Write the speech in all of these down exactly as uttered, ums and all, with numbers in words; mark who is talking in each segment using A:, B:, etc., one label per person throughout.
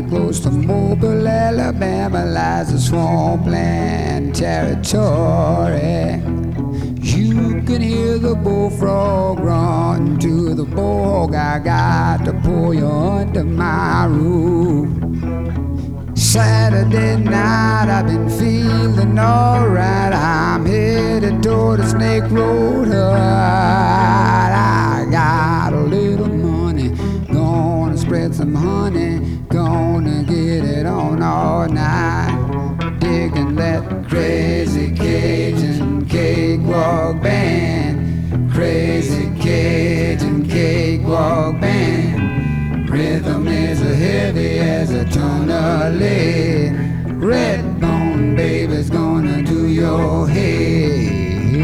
A: close to Mobile, Alabama lies a swampland territory. You can hear the bullfrog run to the bullhog. I got to pull you under my roof. Saturday night, I've been feeling alright. I'm headed toward the Snake Road Hut. I got a little money, gonna spread some honey, gonna get it on all night. Digging that crazy Cajun cakewalk band, crazy Cajun cakewalk band. Rhythm is as heavy as a ton of lead. Redbone baby's gonna do your head.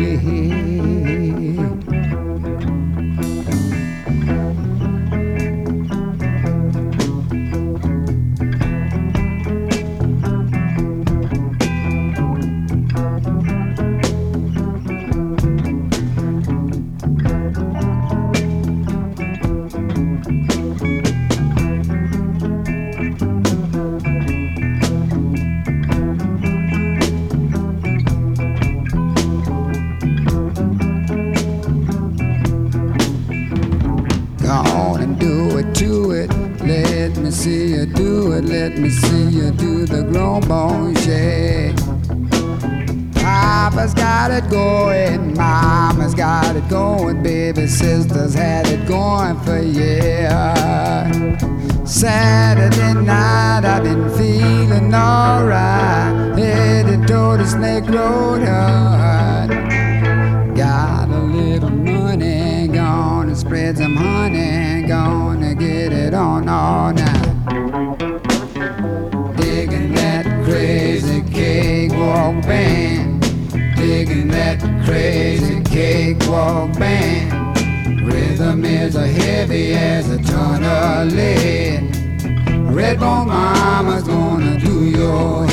A: Let me see you do it, let me see you do the grown bone shake. Papa's got it going, Mama's got it going, baby sisters had it going for years. Saturday night I've been feeling alright, headed toward the Snake Road Hut. Got a little money, gonna spread some honey, gonna get it on all night. Digging that crazy cakewalk band, digging that crazy cakewalk band. Rhythm is as heavy as a ton of lead. Redbone mama's gonna do your